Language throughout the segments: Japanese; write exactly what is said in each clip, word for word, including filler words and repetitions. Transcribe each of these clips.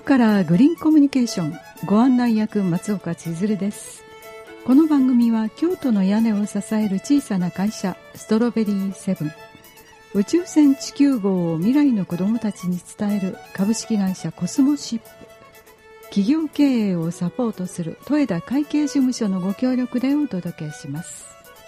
からグリーンコミュニケーションご案内役松岡千鶴です。この番組は京都の屋根を支える小さな会社ストロベリーセブン、宇宙船地球号を未来の子どもたちに伝える株式会社コスモシップ、企業経営をサポートする戸枝会計事務所のご協力でお届けします。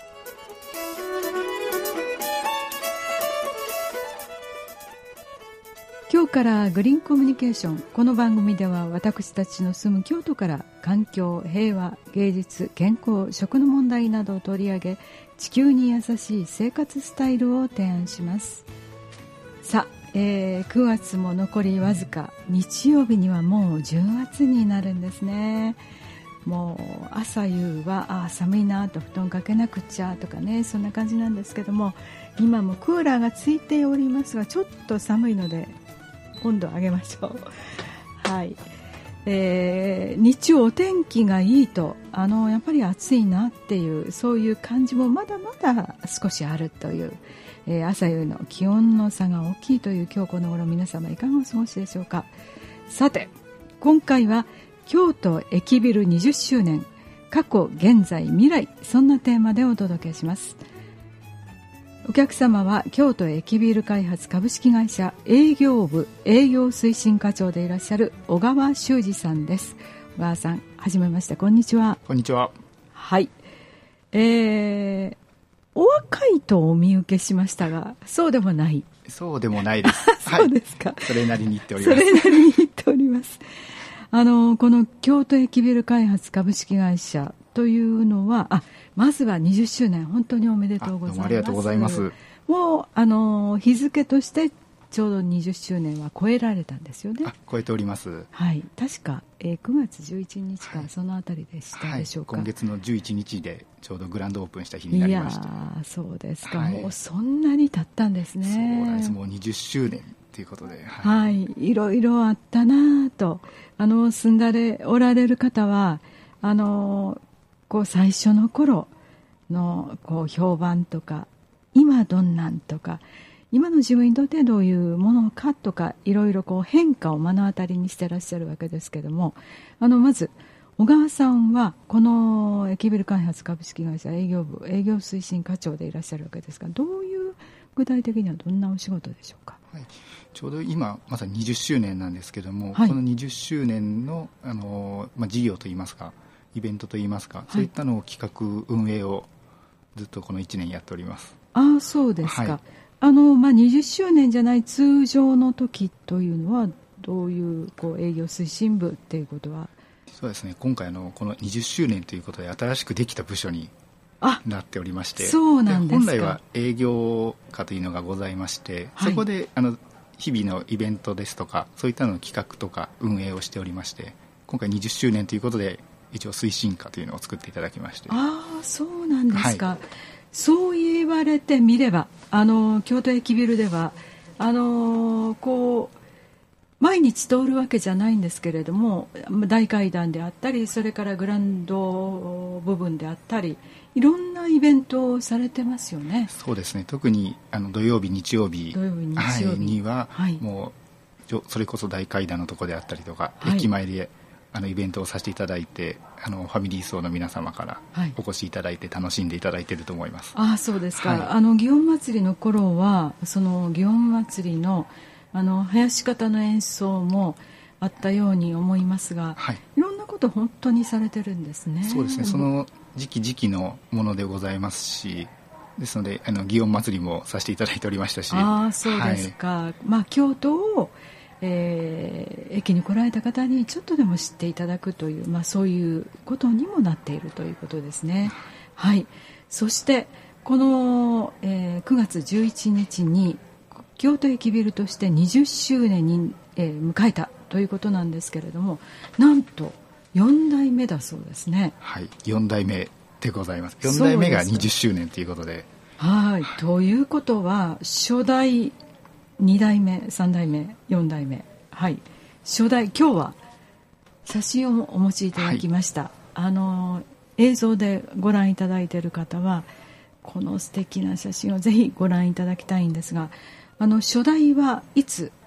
今日からグリーンコミュニケーション、この番組では私たちの住む京都から環境、平和、芸術、健康、食の問題などを取り上げ、地球に優しい生活スタイルを提案します。さあ、えー、くがつも残りわずか、日曜日にはもうじゅうがつになるんですね。もう朝夕はあ寒いなと布団かけなくちゃとかね、そんな感じなんですけども、今もクーラーがついておりますがちょっと寒いので温度を上げましょう。はい、えー、日中お天気がいいとあのやっぱり暑いなっていうそういう感じもまだまだ少しあるという、えー、朝夕の気温の差が大きいという今日この頃、皆様いかがお過ごしでしょうか。さて今回は京都駅ビルにじゅっしゅうねん、過去現在未来、そんなテーマでお届けします。お客様は京都駅ビル開発株式会社営業部営業推進課長でいらっしゃる小川修二さんです。小川さん、はじめまして、こんにちは。 こんにちは。 はい、えー、お若いとお見受けしましたが、そうでもない。 そうでもないですそうですか、 はい、それなりに言っております。 それなりに言っておりますあのこの京都駅ビル開発株式会社というのは、あ、まずはにじゅっしゅうねん本当におめでとうございます。 どうもありがとうございます。 もうあの日付としてちょうどにじゅっしゅうねんは超えられたんですよね。 あ、超えております。 はい、確か、えー、くがつじゅういちにちか、はい、そのあたりでしたでしょうか。 はい、今月のじゅういちにちでちょうどグランドオープンした日になりました。 いやそうですか、 はい、 もうそんなに経ったんですね。 そうなんです。もうにじゅっしゅうねんということで、 はい、はい、いろいろあったなと、あの住んだれおられる方はあのこう最初の頃のこう評判とか、今どんなんとか、今の自分にとってどういうものかとか、いろいろこう変化を目の当たりにしてらっしゃるわけですけども、あのまず小川さんはこの駅ビル開発株式会社営業部営業推進課長でいらっしゃるわけですが、どういう具体的にはどんなお仕事でしょうか。 はい、ちょうど今まさににじゅっしゅうねんなんですけども、 はい、 このにじゅっしゅうねんの、あの、まあ、事業といいますかイベントといいますか、はい、そういったのを企画運営をずっとこのいちねんやっております。 ああ、そうですか。はい、あのまあ、にじゅっしゅうねんじゃない通常の時というのはどういう、こう営業推進部っていうことは。 そうですね、今回のこのにじゅっしゅうねんということで新しくできた部署になっておりまして、 そうなんですか。 で本来は営業課というのがございまして、はい、そこであの日々のイベントですとかそういったのの企画とか運営をしておりまして、今回にじゅっしゅうねんということで一応推進課というのを作っていただきまして。 ああ、そうなんですか。 はい、 そう言われてみれば、あの京都駅ビルではあのこう毎日通るわけじゃないんですけれども、大階段であったり、それからグランド部分であったり、いろんなイベントをされてますよね。 そうですね、特にあの土曜日日曜日、 土曜日日曜日、 はい、には、 はい、 もうそれこそ大階段のところであったりとか、 はい、 駅前であのイベントをさせていただいて、あのファミリー層の皆様からお越しいただいて楽しんでいただいていると思います。 はい、ああ、そうですか。はい、 あの祇園祭の頃はその祇園祭のあの林方の演奏もあったように思いますが、はい、いろんなこと本当にされてるんですね。 そうですね、その時期時期のものでございますし、ですのであの祇園祭もさせていただいておりましたし。 ああ、そうですか。はい、まあ、京都を、えー、駅に来られた方にちょっとでも知っていただくという、まあ、そういうことにもなっているということですね。はい、そしてこの、えー、くがつじゅういちにちに京都駅ビルとしてにじゅっしゅうねんに、えー、迎えたということなんですけれども、なんとよんだいめだそうですね。 はい、よんだいめでございます。よんだいめがにじゅっしゅうねんということで。 はい、ということは初代にだいめさんだいめよんだいめ、はい、初代、今日は写真をお持ちいただきました。はい、あの映像でご覧いただいている方はこの素敵な写真をぜひご覧いただきたいんですが、あの初代はいつ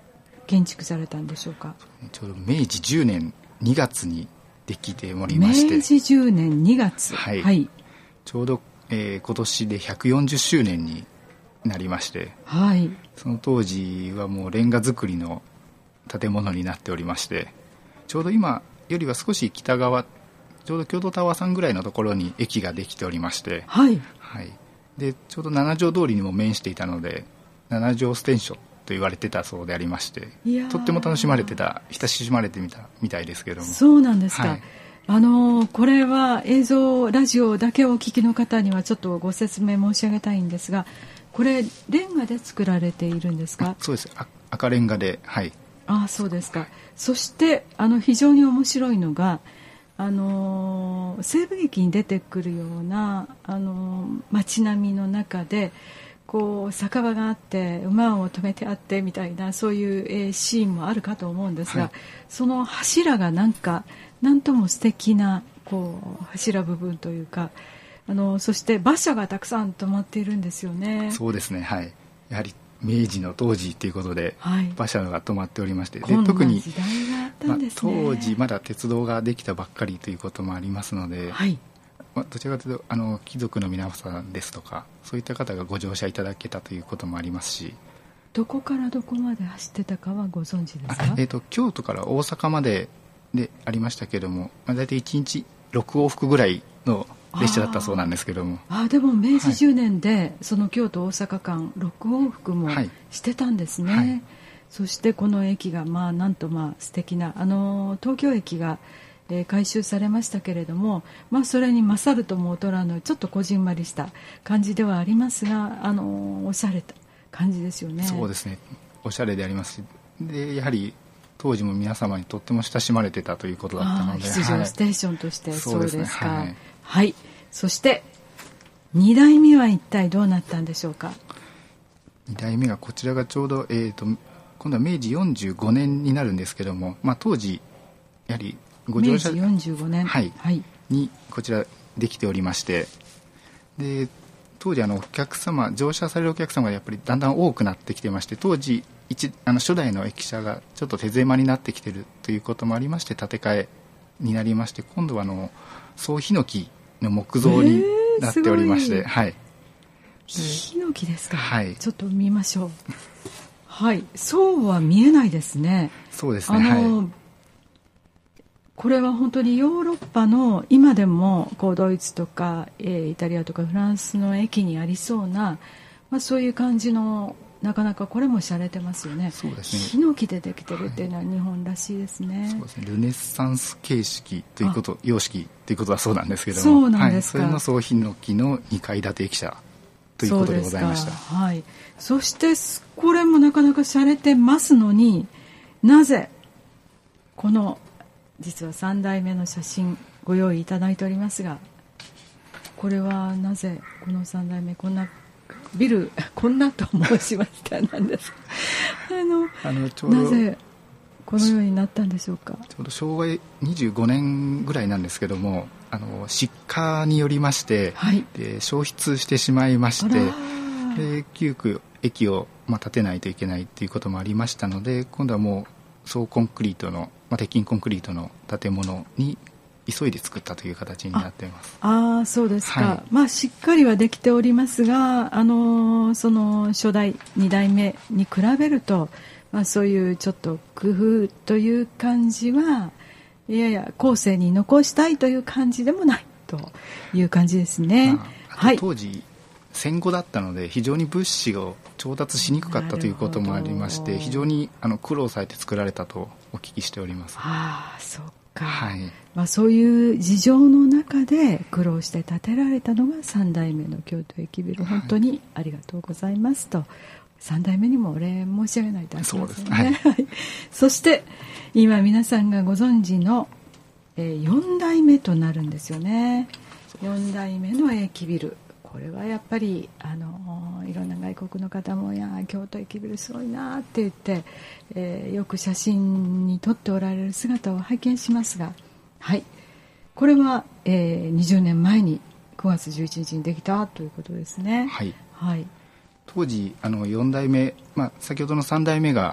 建築されたんでしょうか。 ちょうどめいじじゅうねんにがつにできておりまして、 めいじじゅうねんにがつ、 はい、はい、ちょうど、えー、今年でひゃくよんじゅっしゅうねんになりまして、 はい、 その当時はもうレンガ造りの建物になっておりまして、ちょうど今よりは少し北側、ちょうど京都タワーさんぐらいのところに駅ができておりまして、 はいはい、でちょうど七条通りにも面していたので、七条ステンションと言われてたそうでありまして、とっても楽しまれてた、親しまれてみたみたいですけども。 そうなんですか、 はい、 あのこれは映像ラジオだけお聞きの方にはちょっとご説明申し上げたいんですが、これレンガで作られているんですか。 そうです、赤レンガで、はい。 ああ、そうですか。そしてあの非常に面白いのが、あの西部劇に出てくるようなあの街並みの中で、こう酒場があって馬を止めてあってみたいな、そういう、えー、シーンもあるかと思うんですが、はい、その柱がなんかなんとも素敵なこう柱部分というか、あのそして馬車がたくさん止まっているんですよね。 そうですね、はい、やはり明治の当時ということで、はい、馬車が止まっておりまして、 で特に時代があったんですね、 まあ、当時まだ鉄道ができたばっかりということもありますので、 はい、 まあ、どちらかというとあの貴族の皆さんですとか、そういった方がご乗車いただけたということもありますし。 どこからどこまで走ってたかはご存知ですか。 えーと、京都から大阪まででありましたけども、まあ、大体いちにちろくおうふくぐらいの列車だったそうなんですけども。 ああ、でも明治じゅうねんで、はい、その京都大阪間ろくおうふくもしてたんですね、はいはい、そしてこの駅がまあなんとまあ素敵な、あの東京駅が、えー、改修されましたけれども、まあ、それに勝るとも劣らぬちょっとこじんまりした感じではありますが、あのおしゃれた感じですよね。 そうですね、おしゃれでありますし、でやはり当時も皆様にとっても親しまれてたということだったので、 出場ステーションとして、はい、そうですか、はい、 はい、 そしてにだいめは一体どうなったんでしょうか。 にだいめがこちらがちょうど、えーと、今度はめいじよんじゅうごねんになるんですけども、まあ、当時やはりご乗車めいじよんじゅうごねん、 はいはい、にこちらできておりまして、で当時あのお客様乗車されるお客様がやっぱりだんだん多くなってきてまして、当時一あの初代の駅舎がちょっと手狭になってきているということもありまして、建て替えになりまして、今度はあの総ヒノキの木造になっておりまして、えー、はい、 ヒノキですか、 はい、 ちょっと見ましょう。はい、そうは見えないですね。 そうですね、 あの、はい、これは本当にヨーロッパの今でもこうドイツとか、えー、イタリアとかフランスの駅にありそうな、まあ、そういう感じの、なかなかこれも洒落てますよね。 そうですね、 ヒノキでできてるっていうのは日本らしいですね。 そうですね、ルネッサンス形式ということ様式ということはそうなんですけども、 そうなんですか、 はい、それの総ヒノキのにかい建て駅舎ということでございました。 はい、そしてこれもなかなか洒落てますのに、なぜこの実はさんだいめの写真ご用意いただいておりますが、これはなぜこのさんだいめこんなビルこんなと申しましたなんですあのあのちょうどなぜこのようになったんでしょうか。 ちょうどしょうわにじゅうごねんぐらいなんですけども、あの失火によりまして、はい、で焼失してしまいまして、で急遽駅を、まあ、建てないといけないということもありましたので、今度はもう総コンクリートの、まあ、鉄筋コンクリートの建物に急いで作ったという形になっています。 ああ、そうですか、はい、まあ、しっかりはできておりますが、あのその初代にだいめに比べると、まあ、そういうちょっと工夫という感じはいやいや後世に残したいという感じでもないという感じですね。 まあ、あと当時、はい、戦後だったので非常に物資を調達しにくかったということもありまして、非常にあの苦労されて作られたとお聞きしております。 ああ、そうか、はい、まあ、そういう事情の中で苦労して建てられたのがさんだいめの京都駅ビル、本当にありがとうございますと、はい、さんだいめにもお礼申し上げないとありませんね。はい、そして今皆さんがご存知の、えー、よんだいめとなるんですよね。よんだいめの駅ビル、これはやっぱりあのいろんな外国の方もいや京都駅ビルすごいなって言って、えー、よく写真に撮っておられる姿を拝見しますが、はい、これは、えー、にじゅうねんまえにくがつじゅういちにちにできたということですね。 はい、 はい、 当時あのよんだいめ、まあ、先ほどのさんだいめが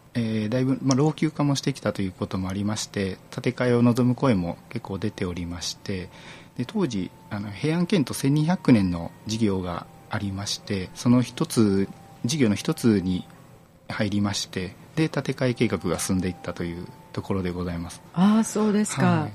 えー、だいぶ、まあ、老朽化もしてきたということもありまして、建て替えを望む声も結構出ておりまして、で当時あの平安遷都せんにひゃくねんの事業がありまして、その一つ事業の一つに入りまして、で建て替え計画が進んでいったというところでございます。 ああ、そうですか。 はい、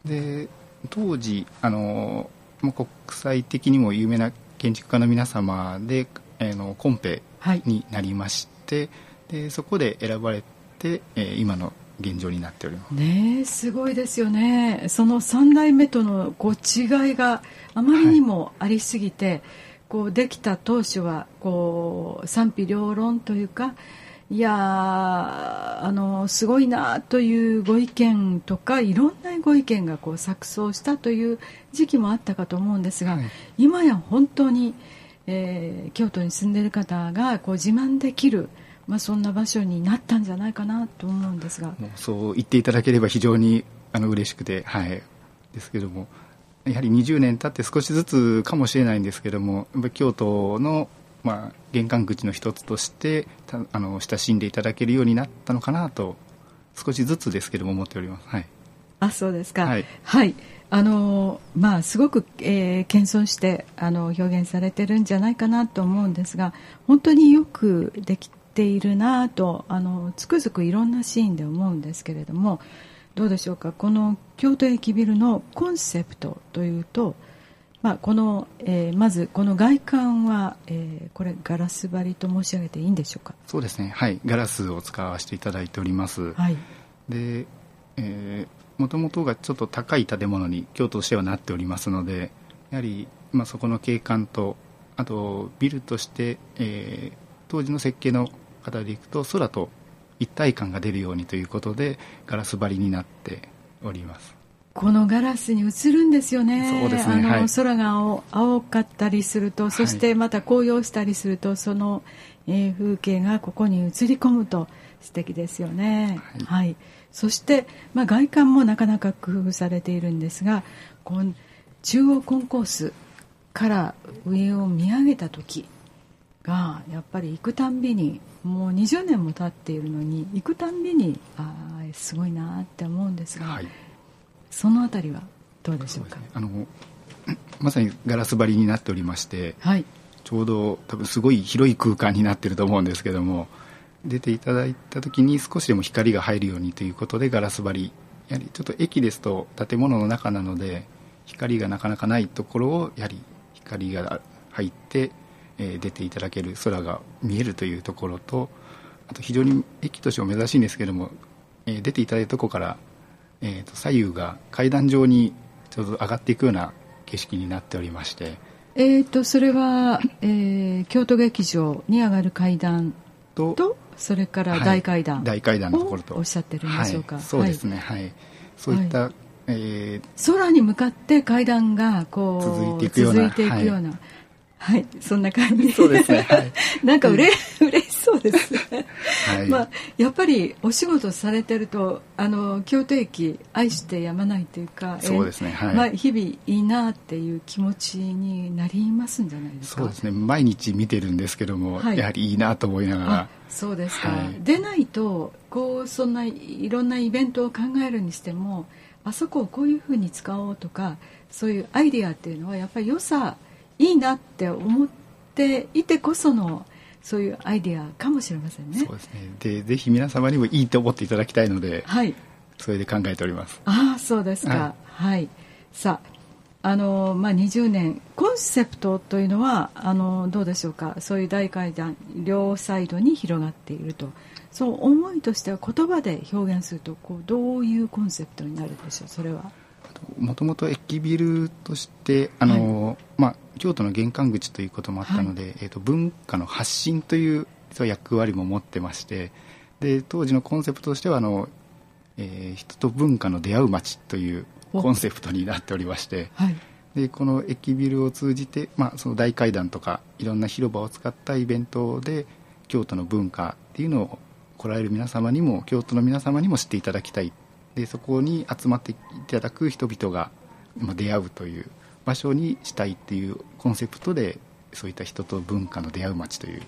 で当時あの国際的にも有名な建築家の皆様で、えー、のコンペになりまして、はい、でそこで選ばれて、えー、今の現状になっております。 ねえ、すごいですよね。そのさん代目とのこう違いがあまりにもありすぎて、はい、こうできた当初はこう賛否両論というか、いやあのすごいなというご意見とか、いろんなご意見がこう錯綜したという時期もあったかと思うんですが、はい、今や本当に、えー、京都に住んでいる方がこう自慢できる、まあ、そんな場所になったんじゃないかなと思うんですが、 もうそう言っていただければ非常にあの嬉しくて、はい、ですけども、やはりにじゅうねん経って少しずつかもしれないんですけども、やっぱり京都の、まあ、玄関口の一つとしてたあの親しんでいただけるようになったのかなと、少しずつですけども思っております。はい、 あ、そうですか。 はい、 はい、あのまあ、すごく、えー、謙遜してあの表現されてるんじゃないかなと思うんですが、本当によくできているなと、あのつくづくいろんなシーンで思うんですけれども、どうでしょうか。この京都駅ビルのコンセプトというと、まあ、この、えー、まずこの外観は、えー、これガラス張りと申し上げていいんでしょうか。 そうですね、はい、ガラスを使わせていただいております。はい、で、えー、もともとがちょっと高い建物に京都としてはなっておりますので、やはり、まあ、そこの景観と、あとビルとして、えー、当時の設計の方でいくと空と一体感が出るようにということでガラス張りになっております。 このガラスに映るんですよね。 そうですね、 あの、 はい、 空が 青, 青かったりすると、そしてまた紅葉したりすると、はい、その、えー、風景がここに映り込むと素敵ですよね。はい、はい、そして、まあ、外観もなかなか工夫されているんですが、この中央コンコースから上を見上げた時がやっぱり行くたんびに、もうにじゅうねんも経っているのに行くたんびに、あーすごいなって思うんですが、はい、そのあたりはどうでしょうか。 そうですね、あのまさにガラス張りになっておりまして、はい、ちょうど多分すごい広い空間になっていると思うんですけども、出ていただいた時に少しでも光が入るようにということでガラス張り、やはりちょっと駅ですと建物の中なので光がなかなかないところをやはり光が入って、えー、出ていただける、空が見えるというところと、あと非常に駅としても珍しいんですけども、えー、出ていただいたところから、えー、と左右が階段状にちょうど上がっていくような景色になっておりまして、 えー、とそれは、えー、京都劇場に上がる階段 と, とそれから大階段、 はい、大階段のところとおっしゃってるんでしょうか。 はい、そうですね、はいはい、そういった、はい、えー、空に向かって階段がこう続いていくような、 続いていくような、はいはい、そんな感じ。 そうですね、はい、 なんかうれ、うん、嬉しそうですね。はい、まあ、やっぱりお仕事されてると、あの京都駅愛してやまないというか、 そうですね、はい、 まあ、日々いいなっていう気持ちになりますんじゃないですか。 そうですね、毎日見てるんですけども、はい、やはりいいなと思いながら。 そうですか、 はい、 でないとこうそんないろんなイベントを考えるにしても、あそこをこういうふうに使おうとか、そういうアイディアっていうのはやっぱり良さいいなって思っていてこそのそういうアイデアかもしれませんね。 そうですね。で、ぜひ皆様にもいいと思っていただきたいので、はい、それで考えております。 ああ、そうですか。はい、はい、さあ、あのまあ、にじゅうねんコンセプトというのはあのどうでしょうか。そういう大階段両サイドに広がっていると、そう思いとしては言葉で表現するとこうどういうコンセプトになるでしょう。それはもともと駅ビルとしてあの、はい、まあ、京都の玄関口ということもあったので、はい、えー、と文化の発信という役割も持ってまして、で当時のコンセプトとしてはあの、えー、人と文化の出会う街というコンセプトになっておりまして、はい、でこの駅ビルを通じて、まあ、その大階段とかいろんな広場を使ったイベントで京都の文化っていうのを来られる皆様にも、京都の皆様にも知っていただきたい、でそこに集まっていただく人々が出会うという場所にしたいっていうコンセプトで、そういった人と文化の出会う街という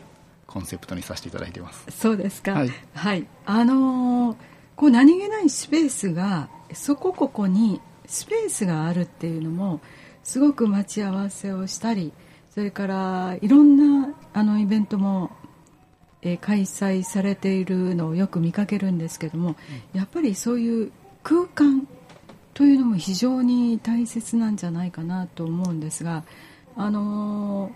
コンセプトにさせていただいています。 そうですか。 はい、 はい、あのー、こう何気ないスペースがそこここにスペースがあるっていうのもすごく待ち合わせをしたり、それからいろんなあのイベントも、えー、開催されているのをよく見かけるんですけども、うん、やっぱりそういう空間というのも非常に大切なんじゃないかなと思うんですが、あのー、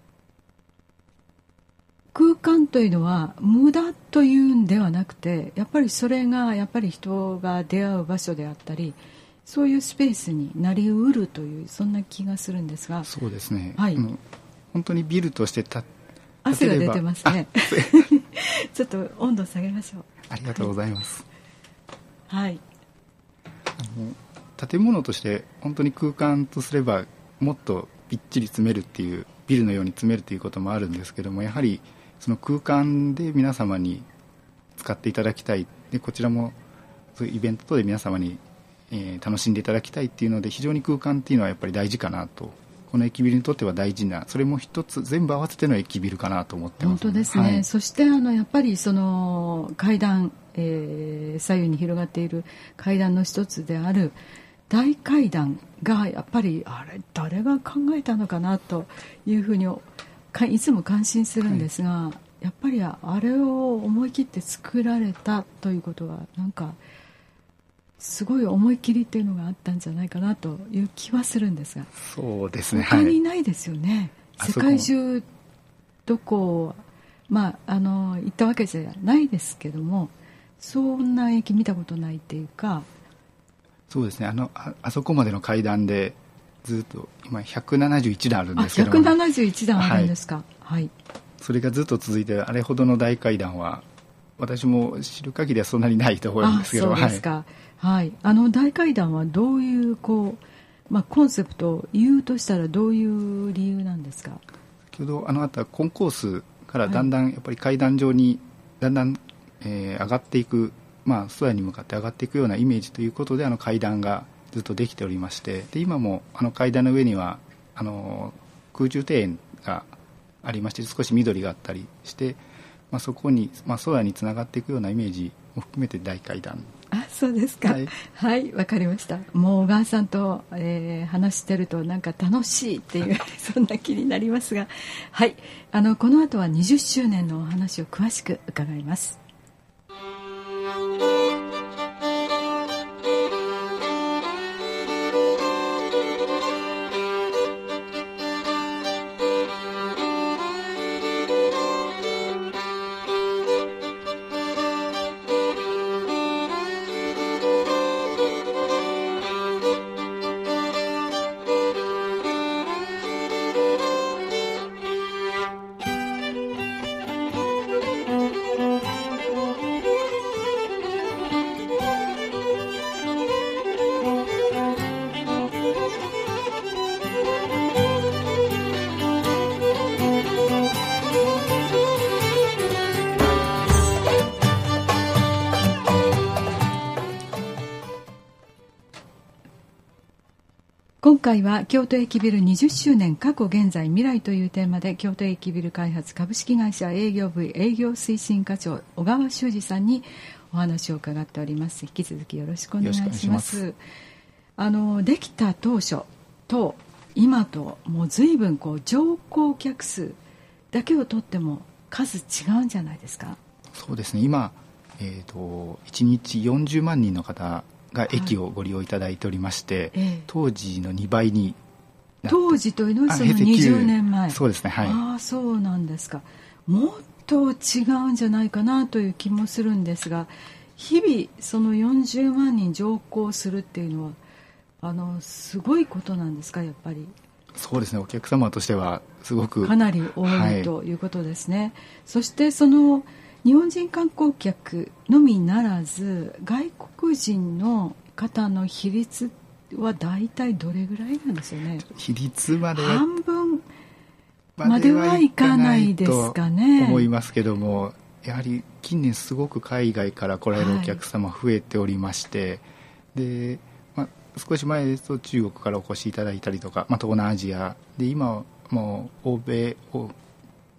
空間というのは無駄というんではなくて、やっぱりそれがやっぱり人が出会う場所であったり、そういうスペースになりうるという、そんな気がするんですが。 そうですね、 はい、 本当にビルとして建汗が出てますねちょっと温度下げましょう。 ありがとうございます。 はい、 あの建物として本当に空間とすればもっとびっちり詰めるっていう、ビルのように詰めるということもあるんですけども、やはりその空間で皆様に使っていただきたい、でこちらもそういうイベント等で皆様に、えー、楽しんでいただきたいっていうので、非常に空間っていうのはやっぱり大事かなと、この駅ビルにとっては大事な、それも一つ全部合わせての駅ビルかなと思ってます。 本当ですね、はい、そしてあのやっぱりその階段、えー、左右に広がっている階段の一つである大階段がやっぱりあれ誰が考えたのかなというふうにいつも感心するんですが、はい、やっぱりあれを思い切って作られたということはなんかすごい思い切りっていうのがあったんじゃないかなという気はするんですが。 そうですね、 他にないですよね、はい、世界中どこ、まあ、あの行ったわけじゃないですけども、そんな駅見たことないっていうか。 そうですね、あの あ, あそこまでの階段でずっと今ひゃくななじゅういちだんあるんですけども、 ひゃくななじゅういちだんあるんですか。はい、はい、 それがずっと続いて、あれほどの大階段は私も知る限りはそんなにないと思うんですけど。 あ、そうですか。はい、あの大階段はどういうこう、まあ、コンセプトを言うとしたらどういう理由なんですか。 先ほどあのあったコンコースからだんだんやっぱり階段上にだんだん、えー、上がっていく、まあ、空に向かって上がっていくようなイメージということで、あの階段がずっとできておりまして、で今もあの階段の上にはあの空中庭園がありまして、少し緑があったりして、まあ、そこに、まあ、空につながっていくようなイメージも含めて大階段。 あ、そうですか。はい、はい、わかりました。もう小川さんと、えー、話してるとなんか楽しいっていうそんな気になりますが、はい、あのこの後はにじゅっしゅうねんのお話を詳しく伺います。今回は京都駅ビルにじゅっしゅうねん過去現在未来というテーマで、京都駅ビル開発株式会社営業部営業推進課長小川修司さんにお話を伺っております。引き続きよろしくお願いします。ますあのできた当初と今ともう随分こう乗降客数だけをとっても数違うんじゃないですか。 そうですね、今、えーと、いちにちよんじゅうまんにんの方が駅をご利用いただいておりまして、はい、ええ、当時のにばいになって、 当時というのはそのにじゅうねんまえ。 そうですね、はい。 ああ、そうなんですか。もっと違うんじゃないかなという気もするんですが、日々そのよんじゅうまんにん乗降するっていうのはあのすごいことなんですか。やっぱりそうですね、お客様としてはすごくかなり多い、はい、ということですね。そしてその日本人観光客のみならず外国人の方の比率は大体どれぐらいなんですよね。 比率までは半分まではいかないですかね。 思いますけども、やはり近年すごく海外から来られるお客様増えておりまして、はい、で、まあ、少し前ですと中国からお越しいただいたりとか、まあ、東南アジアで、今はもう欧米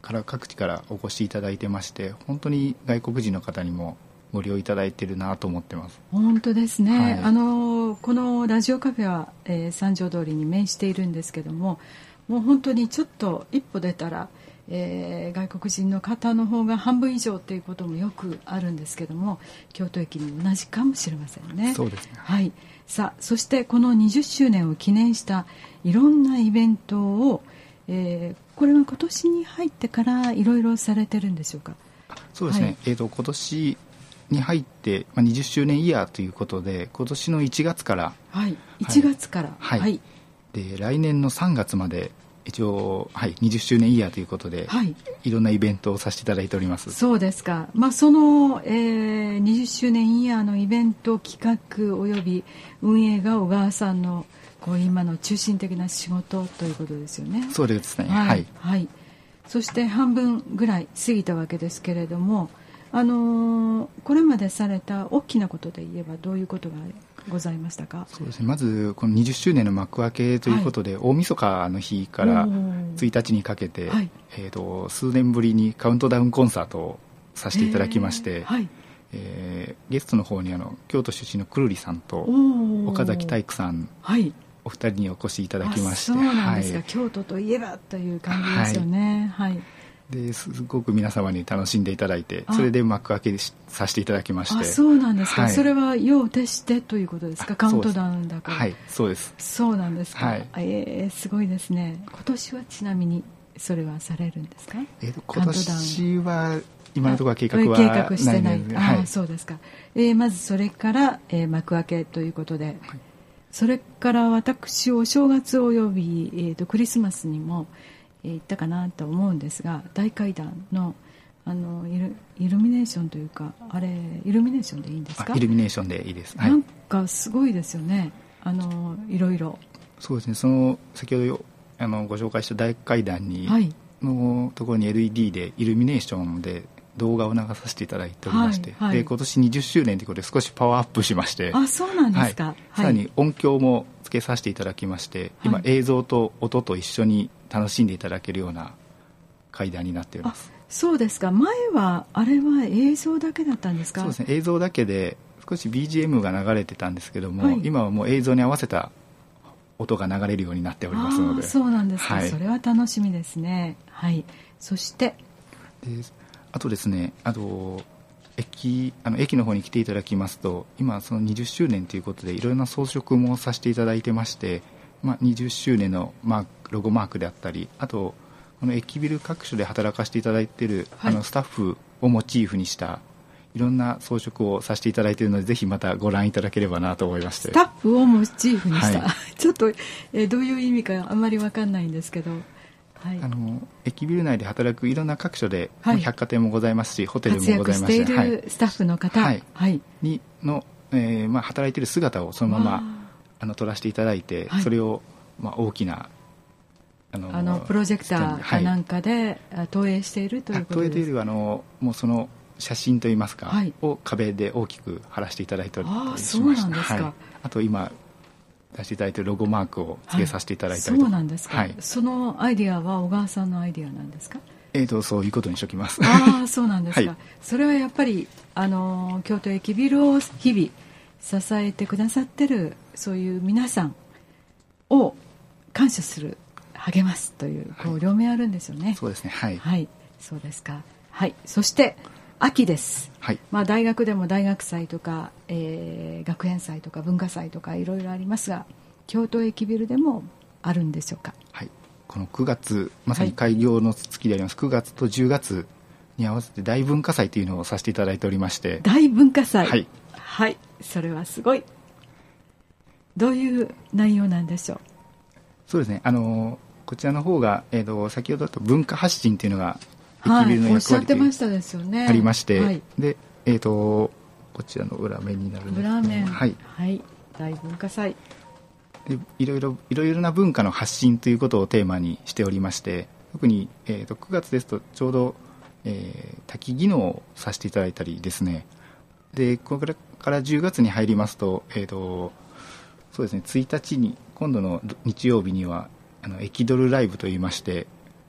から各地からお越しいただいてまして、本当に外国人の方にもご利用いただいているなと思ってます。 本当ですね、 はい、 あのこのラジオカフェは、えー、三条通りに面しているんですけども、もう本当にちょっと一歩出たら、えー、外国人の方の方が半分以上ということもよくあるんですけども、京都駅に同じかもしれませんね。 そうですね、 はい、さあそしてこのにじゅっしゅうねんを記念したいろんなイベントを、えー、これは今年に入ってからいろいろされてるんでしょうか。 そうですね、はい、えーと、今年に入って、まあ、にじゅっしゅうねんイヤーということで、今年のいちがつから、 はい、いちがつから、 はいはい、で来年のさんがつまで一応、はい、にじゅっしゅうねんイヤーということで、はい、いろんなイベントをさせていただいております。 そうですか、まあ、その、えー、にじゅっしゅうねんイヤーのイベント企画および運営が小川さんのこう今の中心的な仕事ということですよね。 そうですね、 はい、 はいはい、そして半分ぐらい過ぎたわけですけれども、あのー、これまでされた大きなことで言えばどういうことがございましたか。 そうですね、まずこのにじゅっしゅうねんの幕開けということで、はい、大晦日の日からついたちにかけて、はい、えーと、数年ぶりにカウントダウンコンサートをさせていただきまして、はい、えー、ゲストの方にあの京都出身のくるりさんと岡崎体育さん、はい、お二人にお越しいただきまして。 そうなんですか、はい、京都といえばという感じですよね。はい、はい、 ですごく皆様に楽しんでいただいて、それで幕開けさせていただきまして。 あ、そうなんですか、はい、それは夜を徹してということですか。カウントダウンだから。 はい、そうです。 そうなんですか、 はい、 えー、すごいですね。今年はちなみにそれはされるんですか。 えー、今年は今のところは計画は計画してない。 ない、 はい、あ、そうですか、えー、まずそれから、えー、幕開けということで、はい、それから私お正月および、えー、とクリスマスにも行ったかなと思うんですが、大階段 の, あのイ ル, イルミネーションというか、あれイルミネーションでいいんですか。 イルミネーションでいいです、はい、 なんかすごいですよね、あのいろいろ。 そうですね、その先ほどあのご紹介した大階段に、はい、のところに エルイーディー でイルミネーションで動画を流させていただいておりまして、はいはい、で今年にじゅっしゅうねんということで少しパワーアップしまして。 あ、そうなんですか、はい、 さらに音響もつけさせていただきまして、はい、今映像と音と一緒に楽しんでいただけるような階段になっております。 あ、そうですか。前はあれは映像だけだったんですか。 そうですね、映像だけで少し ビージーエム が流れてたんですけども、はい、今はもう映像に合わせた音が流れるようになっておりますので。 あ、そうなんですか、はい、それは楽しみですね。はい、そしてであとですね、あと 駅, あの駅の方に来ていただきますと、今そのにじゅっしゅうねんということでいろいろな装飾もさせていただいてまして、まあ、にじゅっしゅうねんのマークロゴマークであったり、あとこの駅ビル各所で働かせていただいている、はい、あのスタッフをモチーフにしたいろんな装飾をさせていただいているので、ぜひまたご覧いただければなと思いまして。 スタッフをモチーフにした、はい、ちょっと、えー、どういう意味かあんまり分かんないんですけど、はい、 あの駅ビル内で働くいろんな各所で、はい、百貨店もございますしホテルもございまして、 活躍しているスタッフの方、 はいはい、にの、えーまあ、働いている姿をそのままあの撮らせていただいて、はい、それを、まあ、大きなあのあのプロジェクターかなんかで、はい、投影しているということです。 投影というよりはあのもうその写真といいますか、はい、を壁で大きく貼らせていただいておりまして、あ、そうなんですか、 はい、あと今出していただいているロゴマークを付けさせていただいたりとか、 はい、そうなんですか、はい、そのアイディアは小川さんのアイディアなんですか。 えーと、そういうことにしておきます。 ああ、そうなんですか、 はい、 それはやっぱりあの京都駅ビルを日々支えてくださってるそういう皆さんを感謝する、励ますという、こう両面あるんですよね。 そうですね、はい、 はい、そうですか、はい、そして秋です、はい、まあ、大学でも大学祭とか、えー、学園祭とか文化祭とかいろいろありますが、京都駅ビルでもあるんでしょうか。 はい、このくがつ、まさに開業の月であります、はい、くがつとじゅうがつに合わせて大文化祭というのをさせていただいておりまして。 大文化祭、 はい、 はい、それはすごい。どういう内容なんでしょう。 そうですね、あのこちらの方が、えー、と先ほどだと文化発信というのが駅ビルの役割でありまして、はい、で、えー、とこちらの裏面になるんですけど、 裏面、 はい、 はい、大文化祭でいろいろいろいろな文化の発信ということをテーマにしておりまして、特に、えー、とくがつですとちょうど、えー、滝技能をさせていただいたりですね、でこれからじゅうがつに入りますと、えー、とそうですね、ついたちに今度の日曜日にはあの駅ドルライブといいまして、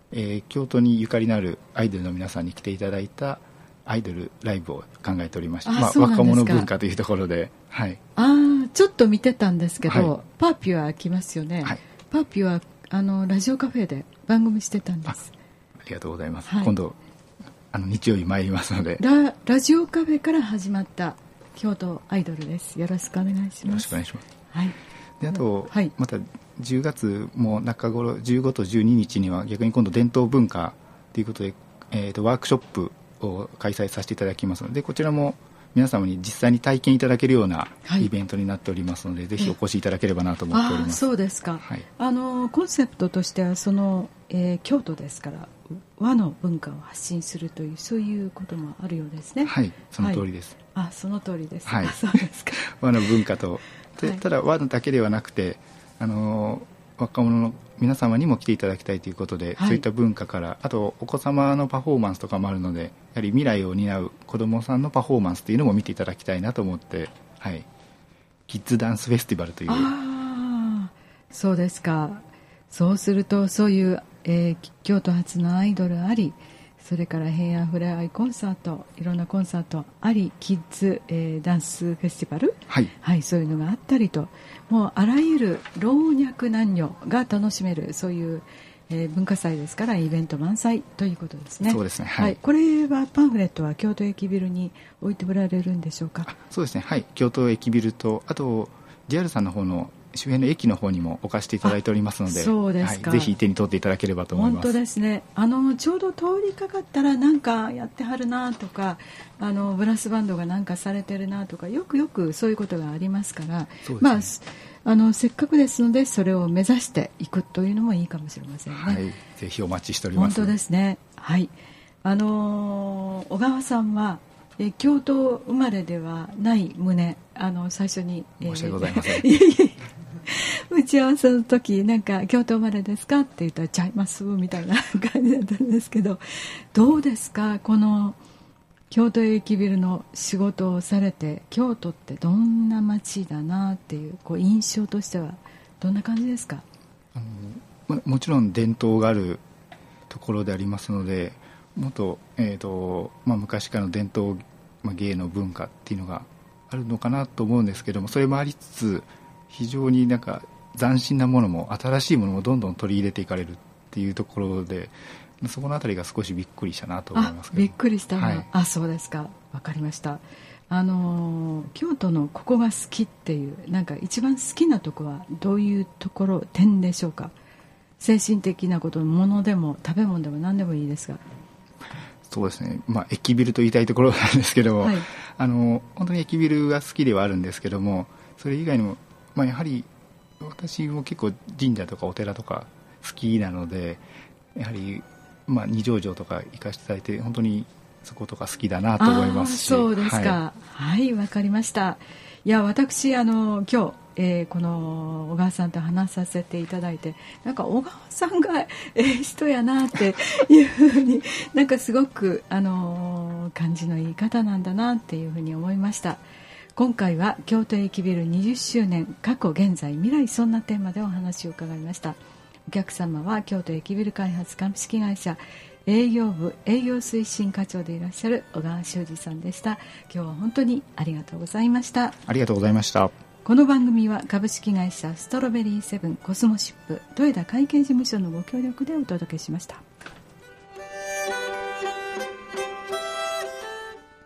えー、京都にゆかりのあるアイドルの皆さんに来ていただいたアイドルライブを考えておりまして、まあ、若者文化というところで、はい、 あちょっと見てたんですけど、はい、パーピュア来ますよね、はい、パーピュアあのラジオカフェで番組してたんです。 あ, ありがとうございます、はい、今度あの日曜日参りますので。 ラ, ラジオカフェから始まった京都アイドルです。よろしくお願いします。 よろしくお願いします、 はい、 であと、はい、またじゅうがつも中頃じゅうごとじゅうににちには逆に今度伝統文化ということで、えー、とワークショップを開催させていただきますので、こちらも皆様に実際に体験いただけるようなイベントになっておりますので、はい、ぜひお越しいただければなと思っております。 あ、そうですか、はい、あのコンセプトとしてはその、えー、京都ですから和の文化を発信するというそういうこともあるようですね。 はい、その通りです、 はい、あ、その通りです、 はい、 そうですか和の文化とで、ただ和だけではなくてあの若者の皆様にも来ていただきたいということで、はい、そういった文化からあとお子様のパフォーマンスとかもあるので、やはり未来を担う子どもさんのパフォーマンスというのも見ていただきたいなと思って、はい、キッズダンスフェスティバルという。 あ、そうですか。そうするとそういう、えー、京都発のアイドルあり、それから平安ふれあいコンサート、いろんなコンサートあり、キッズ、えー、ダンスフェスティバル、 はいはい、そういうのがあったりと、もうあらゆる老若男女が楽しめるそういう、えー、文化祭ですから、イベント満載ということですね。 そうですね、はいはい、 これはパンフレットは京都駅ビルに置いておられるんでしょうか。 あ、そうですね、はい、京都駅ビルとあと ジェイアール さんの方の周辺の駅の方にも置かせていただいておりますので、 そうですか、 はい、ぜひ手に取っていただければと思います。 本当ですね。あのちょうど通りかかったらなんかやってはるなとか、あのブラスバンドがなんかされてるなとか、よくよくそういうことがありますから、 そうですね、 まあ、あのせっかくですのでそれを目指していくというのもいいかもしれませんね。 はい、ぜひお待ちしております。 本当ですね。はい、あの小川さんはえ京都生まれではない旨、あの最初に、 えー、申し訳ございません打ち合わせの時なんか京都生まれですかって言ったらちゃいますみたいな感じだったんですけど、どうですか、この京都駅ビルの仕事をされて、京都ってどんな街だなっていう、こう印象としてはどんな感じですか。 あの も, もちろん伝統があるところでありますので、もっと、えーとまあ、昔からの伝統、まあ、芸の文化っていうのがあるのかなと思うんですけども、それもありつつ非常になんか斬新なものも新しいものもどんどん取り入れていかれるっていうところで、そこのあたりが少しびっくりしたなと思いますけど。 あ、びっくりしたの、はい、あ、そうですか、わかりました。あの京都のここが好きっていう、なんか一番好きなところはどういうところ点でしょうか。精神的なこと、ものでも食べ物でも何でもいいですが。 そうですね、まあ、駅ビルと言いたいところなんですけども、はい、あの本当に駅ビルが好きではあるんですけども、それ以外にも、まあ、やはり私も結構神社とかお寺とか好きなので、やはり、まあ、二条城とか行かせていただいて本当にそことか好きだなと思いますし。 そうですか、はい、わ、はい、かりました。いや、私あの今日、えー、この小川さんと話させていただいて、なんか小川さんがええ人やなっていうふうになんかすごくあの感じのいい方なんだなっていうふうに思いました。今回は京都駅ビルにじゅっしゅうねん、過去現在未来、そんなテーマでお話を伺いました。お客様は京都駅ビル開発株式会社営業部営業推進課長でいらっしゃる小川修司さんでした。今日は本当にありがとうございました。 ありがとうございました。 この番組は株式会社ストロベリーセブンコスモシップ豊田会計事務所のご協力でお届けしました。